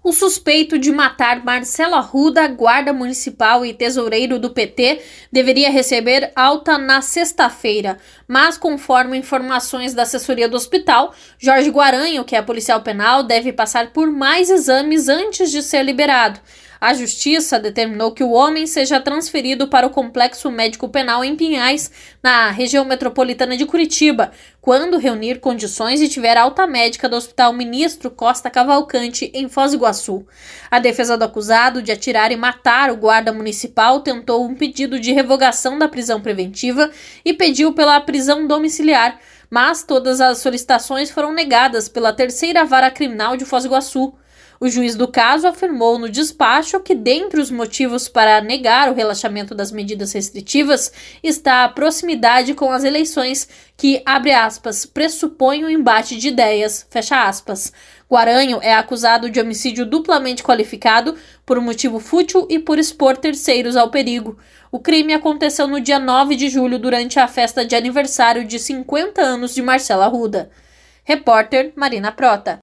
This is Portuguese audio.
O suspeito de matar Marcelo Arruda, guarda municipal e tesoureiro do PT, deveria receber alta na sexta-feira, mas conforme informações da assessoria do hospital, Jorge Guaranho, que é policial penal, deve passar por mais exames antes de ser liberado. A Justiça determinou que o homem seja transferido para o Complexo Médico Penal em Pinhais, na região metropolitana de Curitiba, quando reunir condições e tiver alta médica do Hospital Ministro Costa Cavalcante, em Foz do Iguaçu. A defesa do acusado de atirar e matar o guarda municipal tentou um pedido de revogação da prisão preventiva e pediu pela prisão domiciliar, mas todas as solicitações foram negadas pela Terceira Vara Criminal de Foz do Iguaçu. O juiz do caso afirmou no despacho que, dentre os motivos para negar o relaxamento das medidas restritivas, está a proximidade com as eleições que, abre aspas, pressupõe um embate de ideias, fecha aspas. Guaranho é acusado de homicídio duplamente qualificado por um motivo fútil e por expor terceiros ao perigo. O crime aconteceu no dia 9 de julho, durante a festa de aniversário de 50 anos de Marcelo Arruda. Repórter Marina Prota.